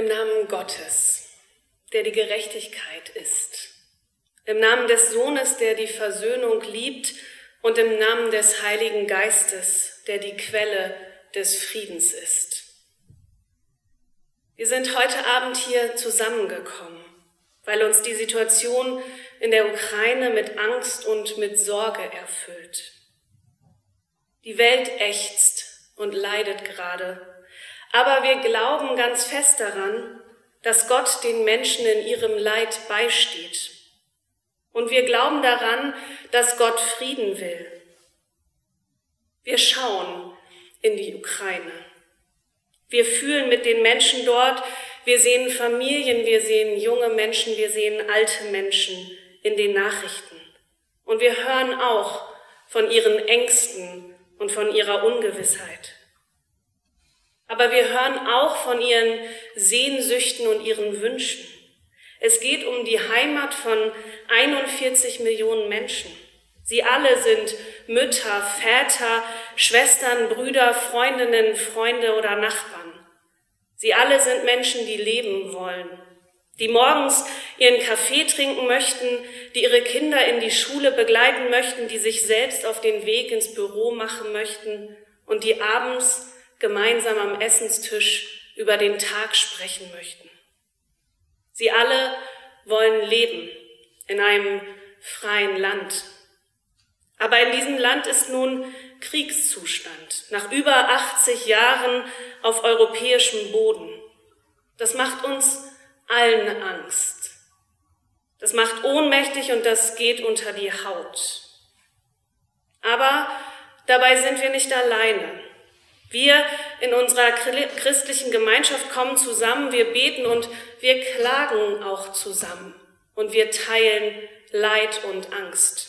Im Namen Gottes, der die Gerechtigkeit ist. Im Namen des Sohnes, der die Versöhnung liebt. Und im Namen des Heiligen Geistes, der die Quelle des Friedens ist. Wir sind heute Abend hier zusammengekommen, weil uns die Situation in der Ukraine mit Angst und mit Sorge erfüllt. Die Welt ächzt und leidet gerade, aber wir glauben ganz fest daran, dass Gott den Menschen in ihrem Leid beisteht. Und wir glauben daran, dass Gott Frieden will. Wir schauen in die Ukraine. Wir fühlen mit den Menschen dort. Wir sehen Familien, wir sehen junge Menschen, wir sehen alte Menschen in den Nachrichten. Und wir hören auch von ihren Ängsten und von ihrer Ungewissheit. Aber wir hören auch von ihren Sehnsüchten und ihren Wünschen. Es geht um die Heimat von 41 Millionen Menschen. Sie alle sind Mütter, Väter, Schwestern, Brüder, Freundinnen, Freunde oder Nachbarn. Sie alle sind Menschen, die leben wollen, die morgens ihren Kaffee trinken möchten, die ihre Kinder in die Schule begleiten möchten, die sich selbst auf den Weg ins Büro machen möchten und die abends gemeinsam am Essenstisch über den Tag sprechen möchten. Sie alle wollen leben in einem freien Land. Aber in diesem Land ist nun Kriegszustand, nach über 80 Jahren auf europäischem Boden. Das macht uns allen Angst. Das macht ohnmächtig und das geht unter die Haut. Aber dabei sind wir nicht alleine. Wir in unserer christlichen Gemeinschaft kommen zusammen, wir beten und wir klagen auch zusammen und wir teilen Leid und Angst.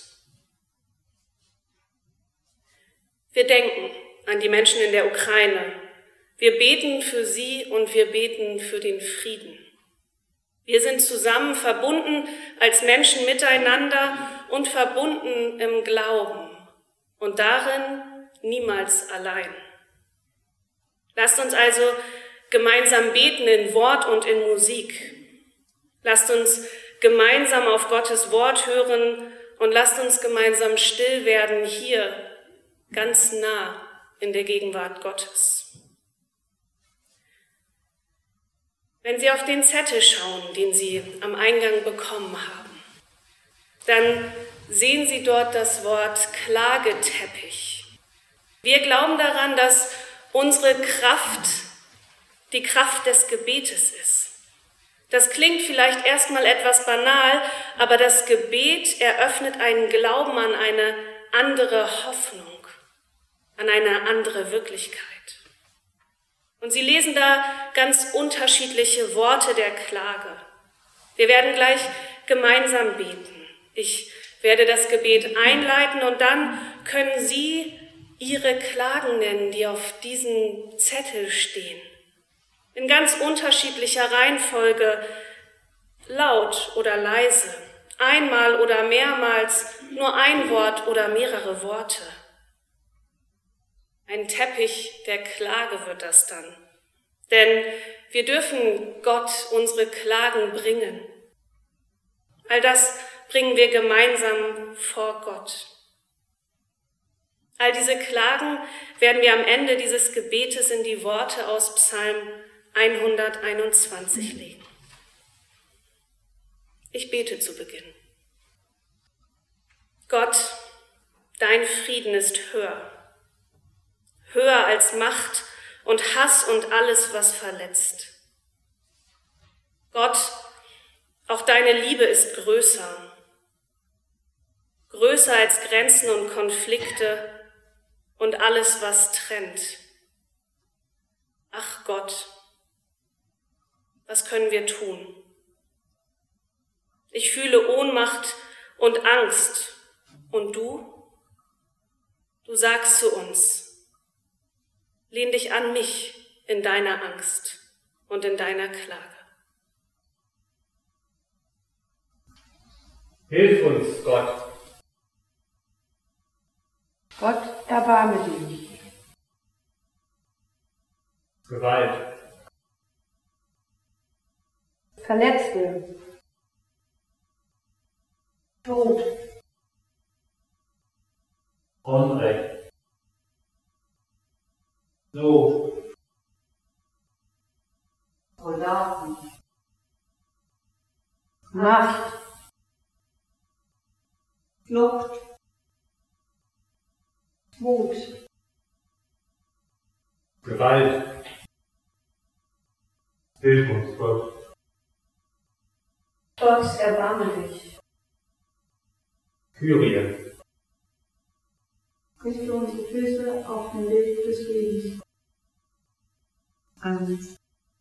Wir denken an die Menschen in der Ukraine. Wir beten für sie und wir beten für den Frieden. Wir sind zusammen verbunden als Menschen miteinander und verbunden im Glauben und darin niemals allein. Lasst uns also gemeinsam beten in Wort und in Musik. Lasst uns gemeinsam auf Gottes Wort hören und lasst uns gemeinsam still werden hier, ganz nah in der Gegenwart Gottes. Wenn Sie auf den Zettel schauen, den Sie am Eingang bekommen haben, dann sehen Sie dort das Wort Klageteppich. Wir glauben daran, dass unsere Kraft die Kraft des Gebetes ist. Das klingt vielleicht erstmal etwas banal, aber das Gebet eröffnet einen Glauben an eine andere Hoffnung, an eine andere Wirklichkeit. Und Sie lesen da ganz unterschiedliche Worte der Klage. Wir werden gleich gemeinsam beten. Ich werde das Gebet einleiten und dann können Sie Ihre Klagen nennen, die auf diesem Zettel stehen. In ganz unterschiedlicher Reihenfolge, laut oder leise, einmal oder mehrmals, nur ein Wort oder mehrere Worte. Ein Teppich der Klage wird das dann. Denn wir dürfen Gott unsere Klagen bringen. All das bringen wir gemeinsam vor Gott. All diese Klagen werden wir am Ende dieses Gebetes in die Worte aus Psalm 121 legen. Ich bete zu Beginn. Gott, dein Frieden ist höher. Höher als Macht und Hass und alles, was verletzt. Gott, auch deine Liebe ist größer. Größer als Grenzen und Konflikte und alles, was trennt. Ach Gott, was können wir tun? Ich fühle Ohnmacht und Angst. Und du? Du sagst zu uns, lehn dich an mich in deiner Angst und in deiner Klage. Hilf uns, Gott. Gott, erbarme dich. Gewalt. Verletzte, Tod, Unrecht, Not, Soldaten, Macht, Flucht, Mut, Gewalt. Hilf uns, Gott. Gott, erbarme dich. Kyrie. Richte unsere Füße auf den Weg des Lebens. Angst,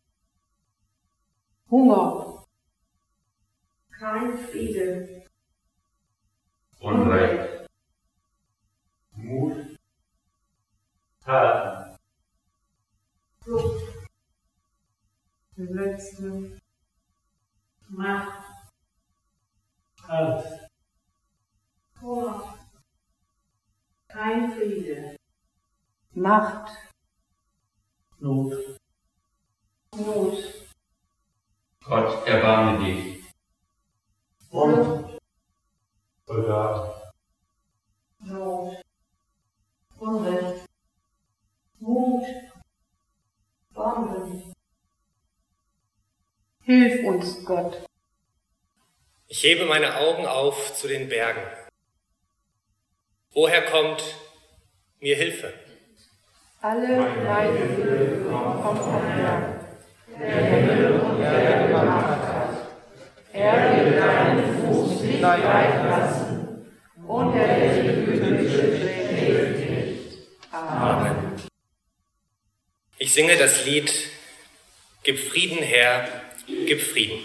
Hunger, kein Friede, Unrecht, Mut, Taten, Flucht, Verletzte, Macht, Angst, Hunger, kein Friede, Macht, Not. Not, Gott, erbarme dich. Und Soldaten. Not, Unrecht, Mut, Bomben. Hilf uns, Gott. Ich hebe meine Augen auf zu den Bergen. Woher kommt mir Hilfe? Alle meine Hilfe kommt vom Herrn, der Himmel und Erde gemacht hat. Er wird deinen Fuß nicht weit lassen, und er wird die Güte schlägt nicht. Amen. Ich singe das Lied Gib Frieden, Herr, gib Frieden.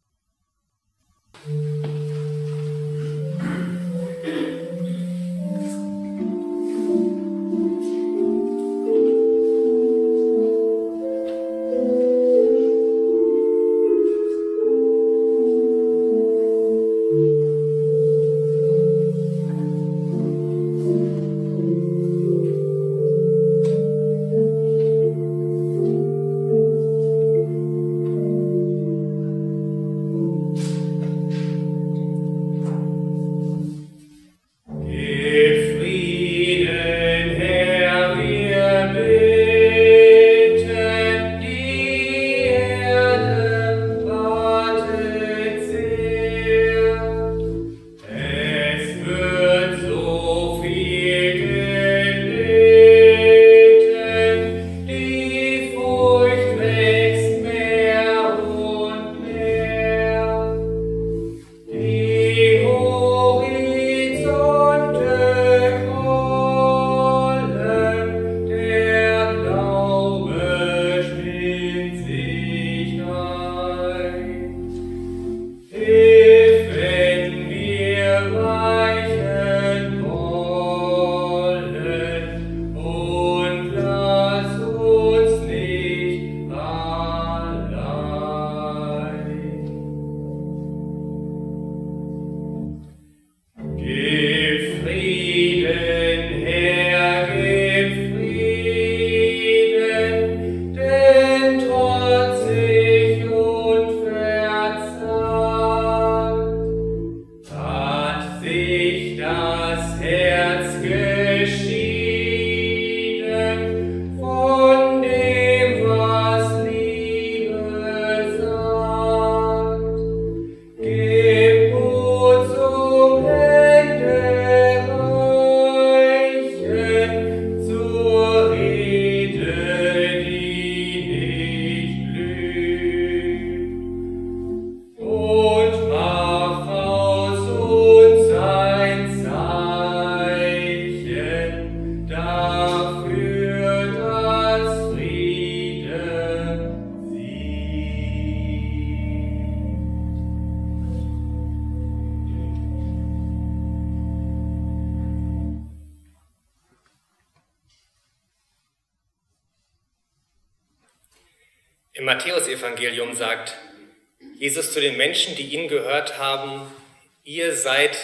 Im Matthäusevangelium sagt Jesus zu den Menschen, die ihn gehört haben, ihr seid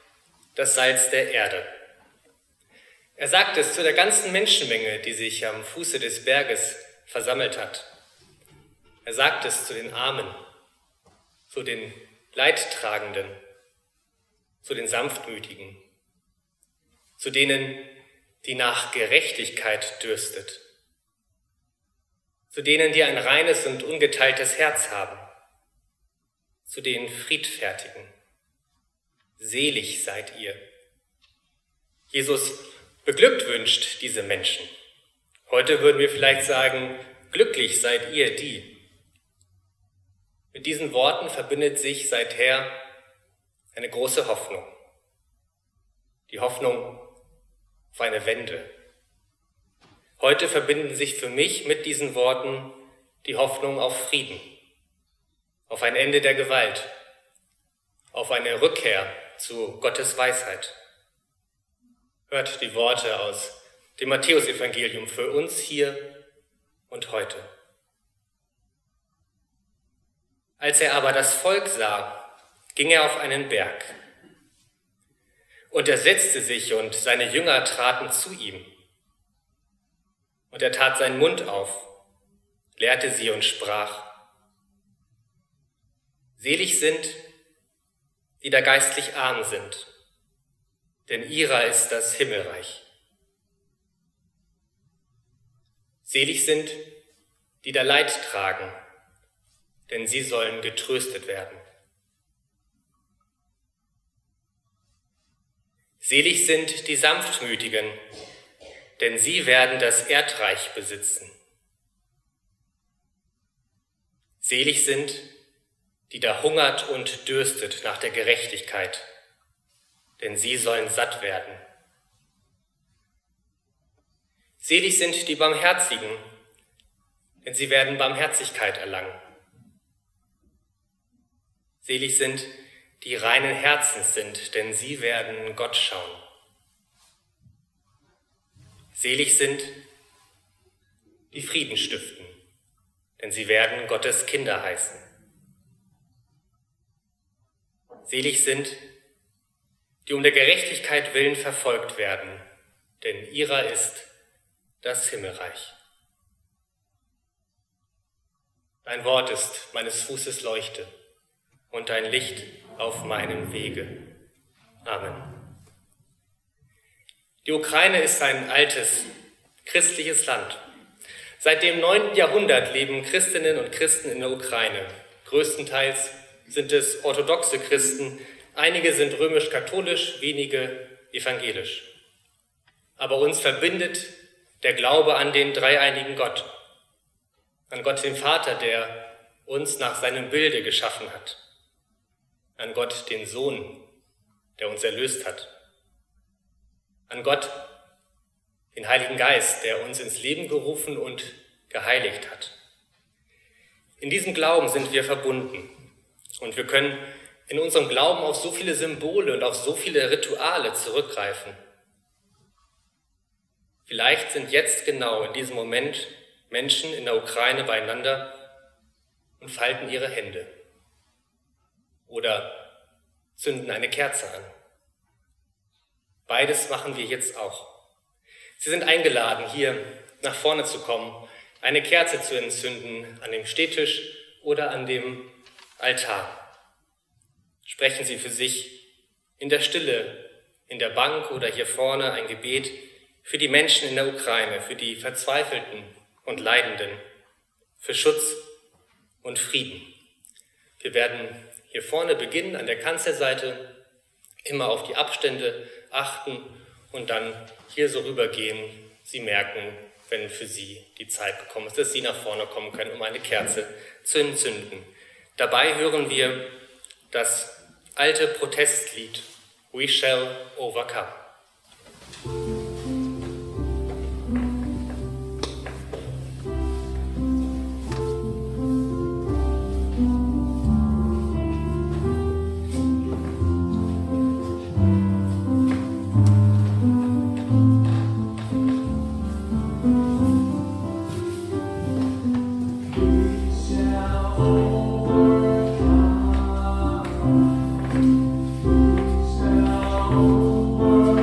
das Salz der Erde. Er sagt es zu der ganzen Menschenmenge, die sich am Fuße des Berges versammelt hat. Er sagt es zu den Armen, zu den Leidtragenden, zu den Sanftmütigen, zu denen, die nach Gerechtigkeit dürstet, zu denen, die ein reines und ungeteiltes Herz haben, zu den Friedfertigen. Selig seid ihr. Jesus beglückwünscht diese Menschen. Heute würden wir vielleicht sagen, glücklich seid ihr die. Mit diesen Worten verbindet sich seither eine große Hoffnung. Die Hoffnung auf eine Wende. Heute verbinden sich für mich mit diesen Worten die Hoffnung auf Frieden, auf ein Ende der Gewalt, auf eine Rückkehr zu Gottes Weisheit. Hört die Worte aus dem Matthäusevangelium für uns hier und heute. Als er aber das Volk sah, ging er auf einen Berg. Und er setzte sich, und seine Jünger traten zu ihm. Und er tat seinen Mund auf, lehrte sie und sprach: Selig sind, die da geistlich arm sind, denn ihrer ist das Himmelreich. Selig sind, die da Leid tragen, denn sie sollen getröstet werden. Selig sind die Sanftmütigen, denn sie werden das Erdreich besitzen. Selig sind, die da hungert und dürstet nach der Gerechtigkeit, denn sie sollen satt werden. Selig sind die Barmherzigen, denn sie werden Barmherzigkeit erlangen. Selig sind, die reinen Herzens sind, denn sie werden Gott schauen. Selig sind, die Frieden stiften, denn sie werden Gottes Kinder heißen. Selig sind, die um der Gerechtigkeit willen verfolgt werden, denn ihrer ist das Himmelreich. Dein Wort ist meines Fußes Leuchte und ein Licht auf meinem Wege. Amen. Die Ukraine ist ein altes, christliches Land. Seit dem 9. Jahrhundert leben Christinnen und Christen in der Ukraine. Größtenteils sind es orthodoxe Christen, einige sind römisch-katholisch, wenige evangelisch. Aber uns verbindet der Glaube an den dreieinigen Gott, an Gott den Vater, der uns nach seinem Bilde geschaffen hat, an Gott den Sohn, der uns erlöst hat, an Gott den Heiligen Geist, der uns ins Leben gerufen und geheiligt hat. In diesem Glauben sind wir verbunden und wir können in unserem Glauben auf so viele Symbole und auf so viele Rituale zurückgreifen. Vielleicht sind jetzt genau in diesem Moment Menschen in der Ukraine beieinander und falten ihre Hände oder zünden eine Kerze an. Beides machen wir jetzt auch. Sie sind eingeladen, hier nach vorne zu kommen, eine Kerze zu entzünden an dem Stehtisch oder an dem Altar. Sprechen Sie für sich in der Stille, in der Bank oder hier vorne ein Gebet für die Menschen in der Ukraine, für die Verzweifelten und Leidenden, für Schutz und Frieden. Wir werden hier vorne beginnen, an der Kanzelseite, immer auf die Abstände achten und dann hier so rübergehen. Sie merken, wenn für Sie die Zeit gekommen ist, dass Sie nach vorne kommen können, um eine Kerze zu entzünden. Dabei hören wir das alte Protestlied We Shall Overcome. Over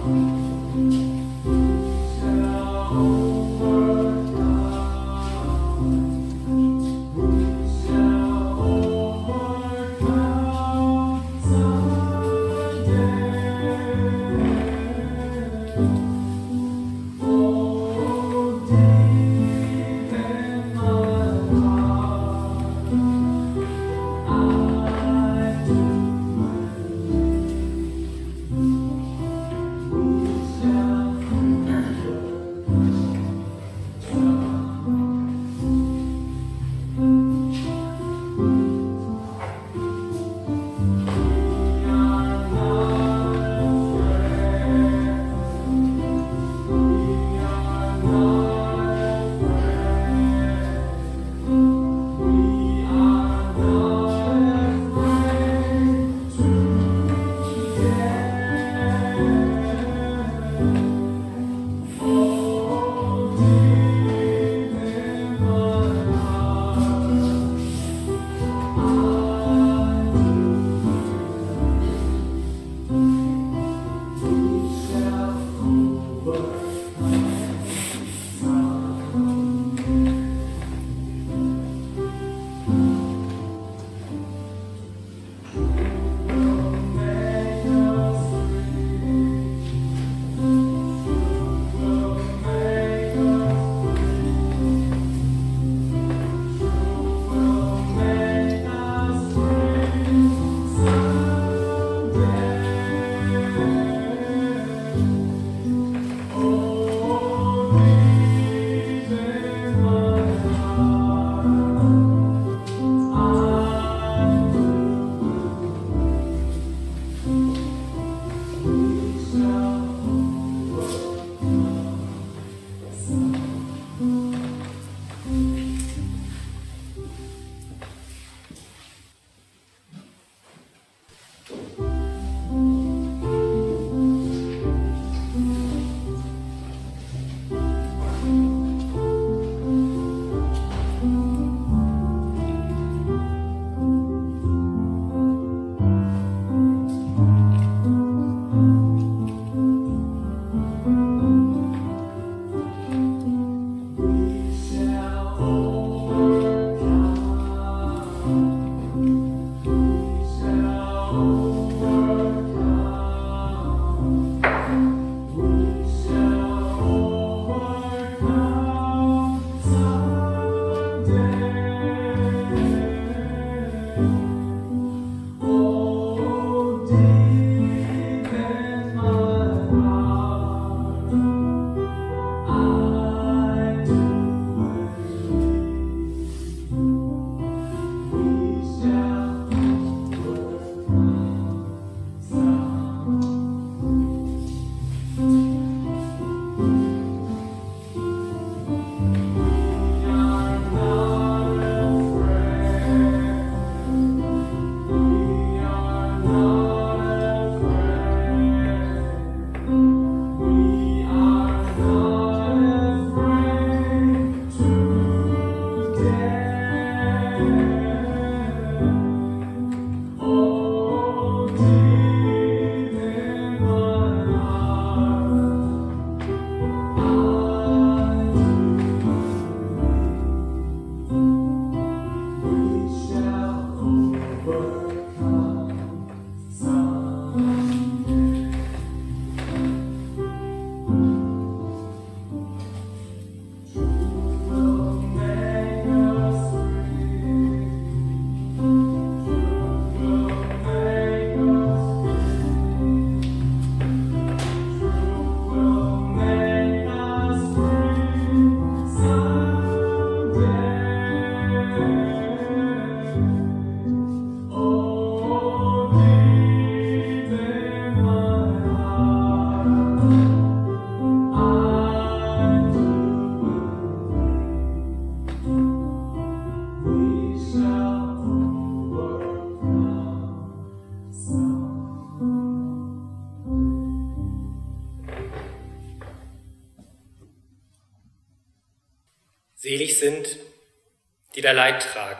Selig sind, die da Leid tragen,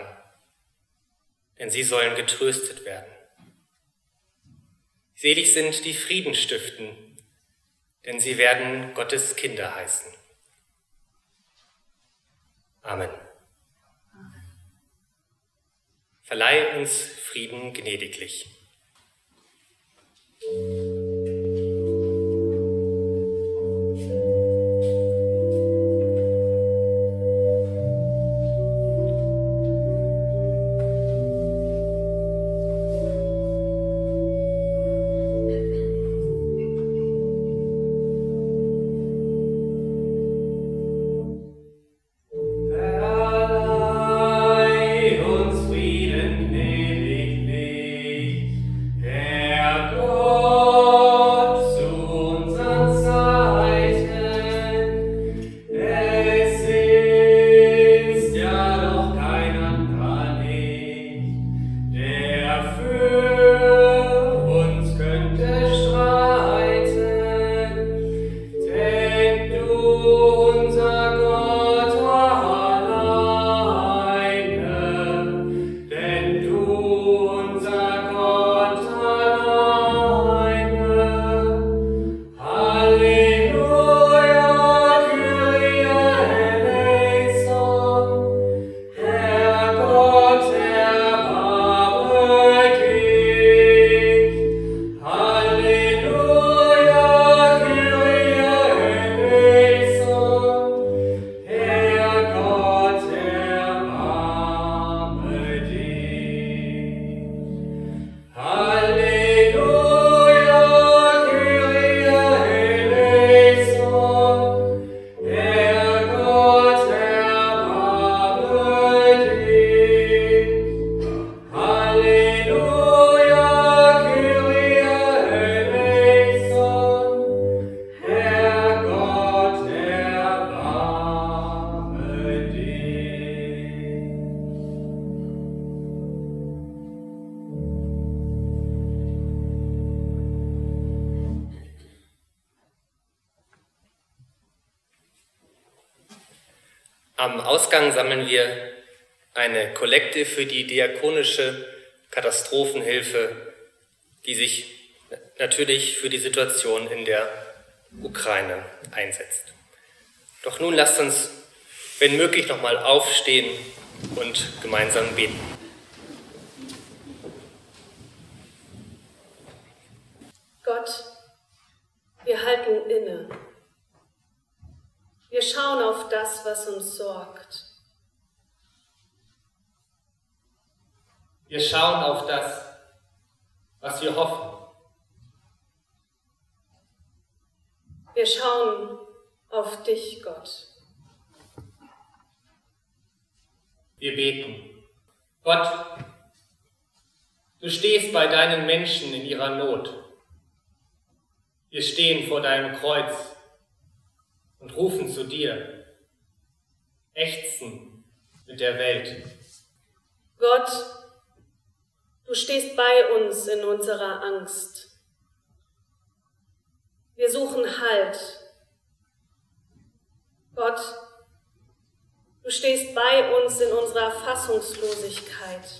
denn sie sollen getröstet werden. Selig sind, die Frieden stiften, denn sie werden Gottes Kinder heißen. Amen. Verleih uns Frieden gnädiglich. Am Ausgang sammeln wir eine Kollekte für die diakonische Katastrophenhilfe, die sich natürlich für die Situation in der Ukraine einsetzt. Doch nun lasst uns, wenn möglich, nochmal aufstehen und gemeinsam beten. Gott, wir halten inne. Wir schauen auf das, was uns sorgt. Wir schauen auf das, was wir hoffen. Wir schauen auf dich, Gott. Wir beten. Gott, du stehst bei deinen Menschen in ihrer Not. Wir stehen vor deinem Kreuz und rufen zu dir, ächzen mit der Welt. Gott, du stehst bei uns in unserer Angst. Wir suchen Halt. Gott, du stehst bei uns in unserer Fassungslosigkeit.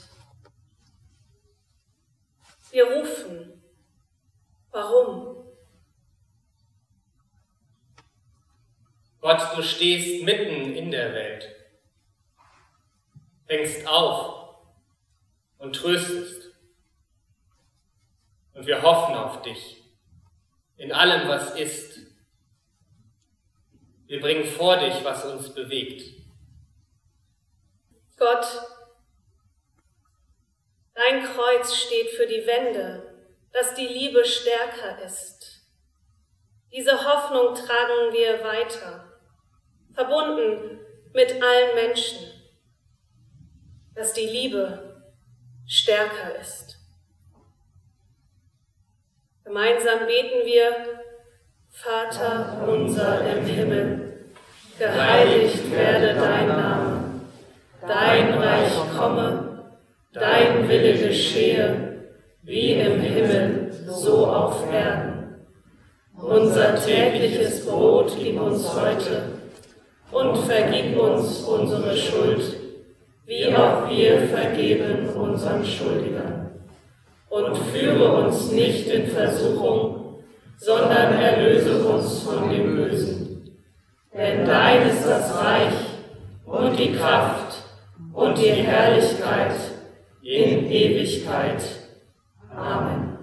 Wir rufen. Warum? Gott, du stehst mitten in der Welt, fängst auf und tröstest. Und wir hoffen auf dich in allem, was ist. Wir bringen vor dich, was uns bewegt. Gott, dein Kreuz steht für die Wende, dass die Liebe stärker ist. Diese Hoffnung tragen wir weiter, verbunden mit allen Menschen, dass die Liebe stärker ist. Gemeinsam beten wir: Vater unser im Himmel, geheiligt werde dein Name, dein Reich komme, dein Wille geschehe, wie im Himmel, so auf Erden. Unser tägliches Brot gib uns heute und vergib uns unsere Schuld, wie auch wir vergeben unseren Schuldigern. Und führe uns nicht in Versuchung, sondern erlöse uns das Reich und die Kraft und die Herrlichkeit in Ewigkeit. Amen.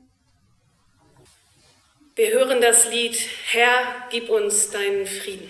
Wir hören das Lied Herr, gib uns deinen Frieden.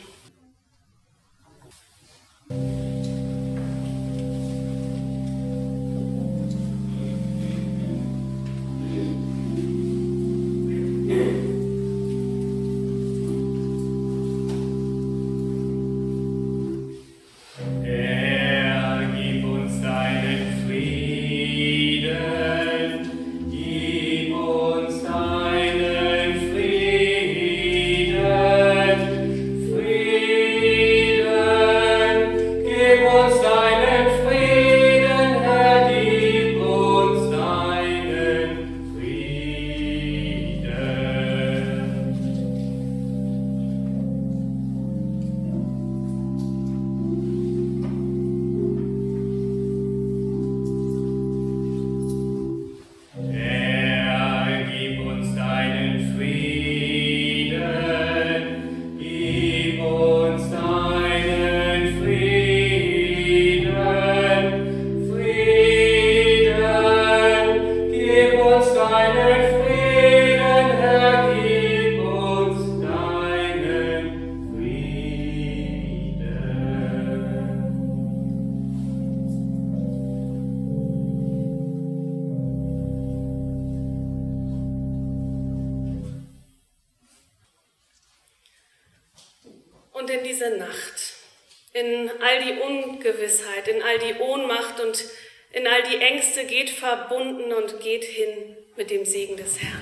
Und in diese Nacht, in all die Ungewissheit, in all die Ohnmacht und in all die Ängste, geht verbunden und geht hin mit dem Segen des Herrn.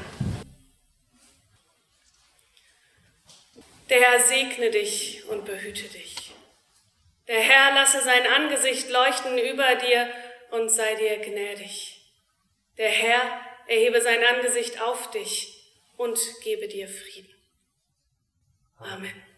Der Herr segne dich und behüte dich. Der Herr lasse sein Angesicht leuchten über dir und sei dir gnädig. Der Herr erhebe sein Angesicht auf dich und gebe dir Frieden. Amen.